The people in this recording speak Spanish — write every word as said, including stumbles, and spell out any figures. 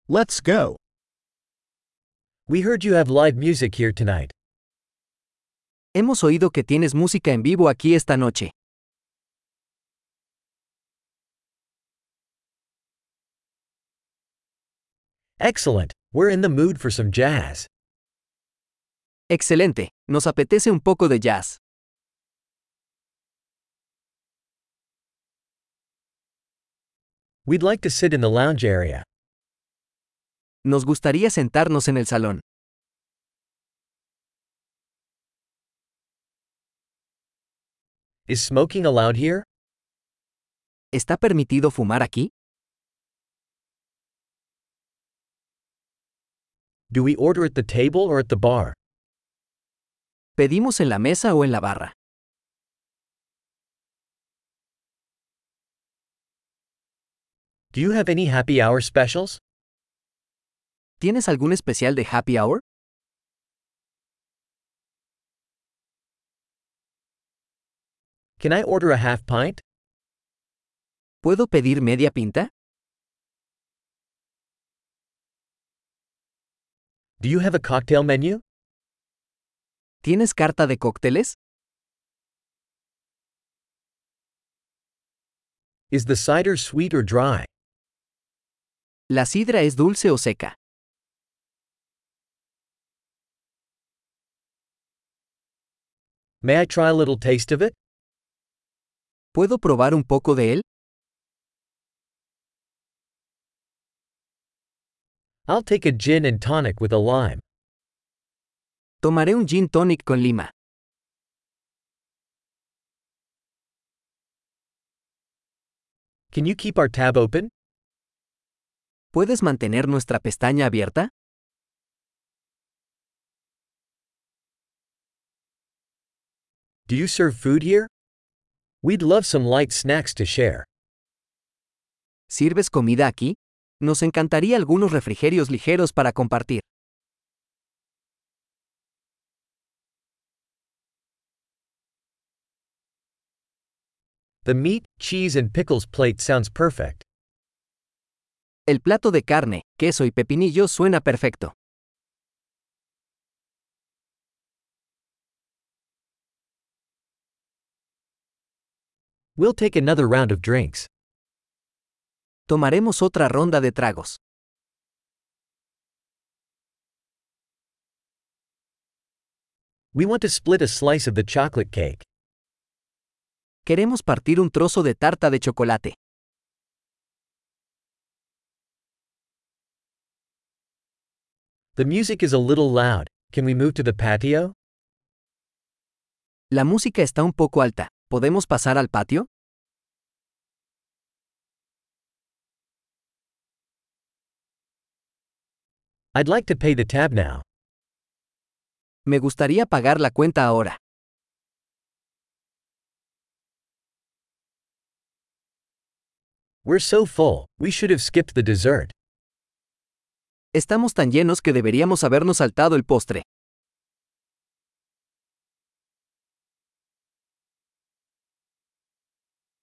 Let's go. We heard you have live music here tonight. Hemos oído que tienes música en vivo aquí esta noche. Excellent. We're in the mood for some jazz. Excelente, nos apetece un poco de jazz. We'd like to sit in the lounge area. Nos gustaría sentarnos en el salón. Is smoking allowed here? ¿Está permitido fumar aquí? Do we order at the table or at the bar? ¿Pedimos en la mesa o en la barra? Do you have any happy hour specials? ¿Tienes algún especial de happy hour? Can I order a half pint? ¿Puedo pedir media pinta? Do you have a cocktail menu? ¿Tienes carta de cócteles? Is the cider sweet or dry? ¿La sidra es dulce o seca? May I try a little taste of it? ¿Puedo probar un poco de él? I'll take a gin and tonic with a lime. Tomaré un gin tonic con lima. Can you keep our tab open? ¿Puedes mantener nuestra pestaña abierta? Do you serve food here? We'd love some light snacks to share. ¿Sirves comida aquí? Nos encantaría algunos refrigerios ligeros para compartir. The meat, cheese and pickles plate sounds perfect. El plato de carne, queso y pepinillo suena perfecto. We'll take another round of drinks. Tomaremos otra ronda de tragos. We want to split a slice of the chocolate cake. Queremos partir un trozo de tarta de chocolate. The music is a little loud. Can we move to the patio? La música está un poco alta. ¿Podemos pasar al patio? I'd like to pay the tab now. Me gustaría pagar la cuenta ahora. We're so full, we should have skipped the dessert. Estamos tan llenos que deberíamos habernos saltado el postre.